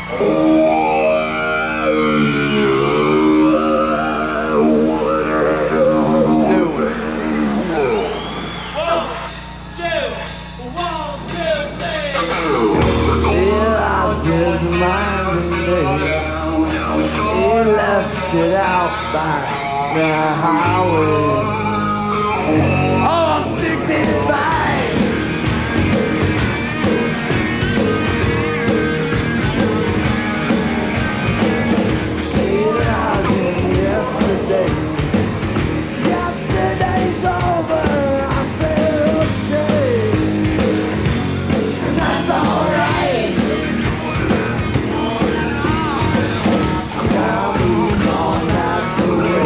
It out by the highway. Oh, I'm 65. It happened yesterday. Yesterday's over. I said okay, and that's alright. Time moves on, that's the way.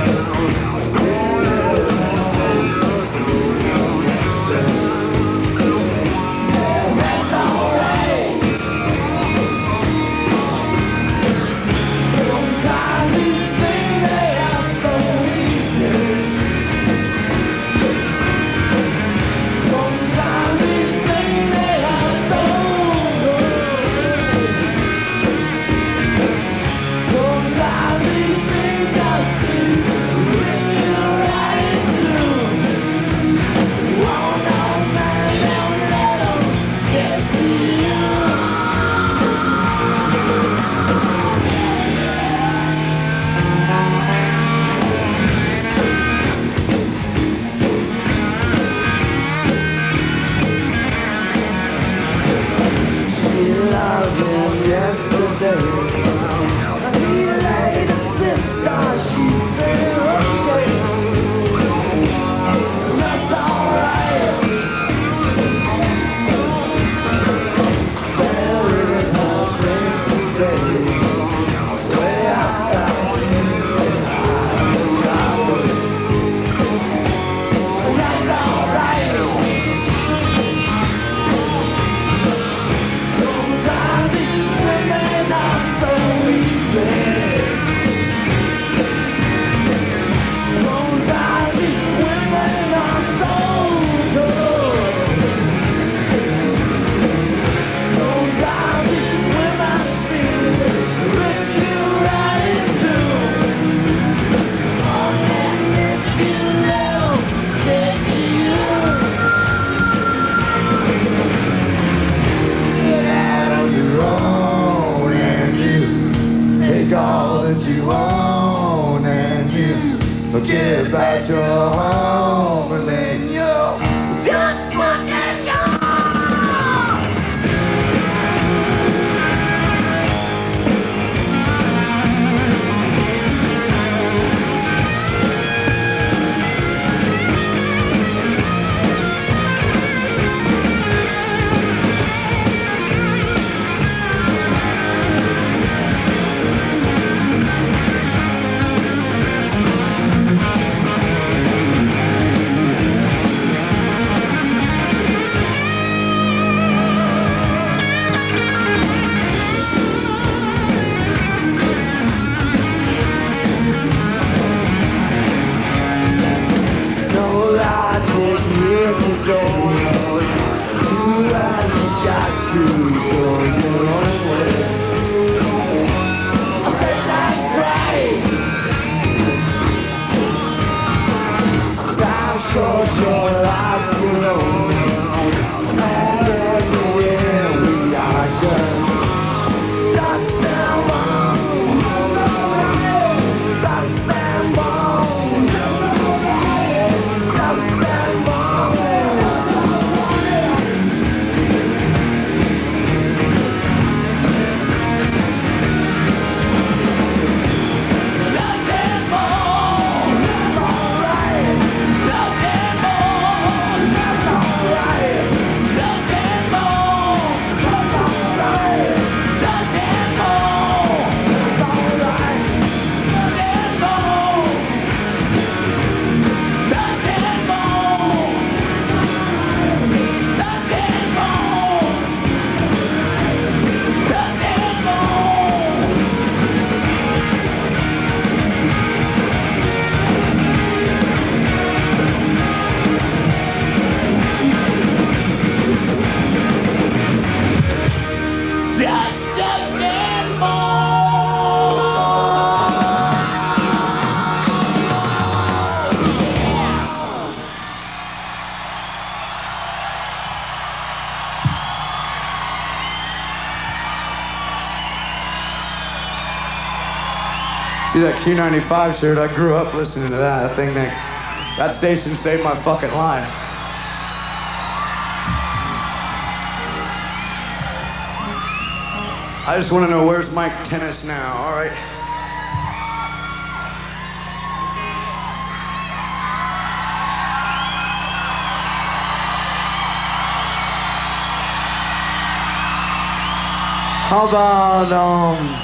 Forget about your home and then you just fucking go! See that Q95 shirt? I grew up listening to that. That station saved my fucking life. I just want to know, where's Mike Tennis now? All right. How about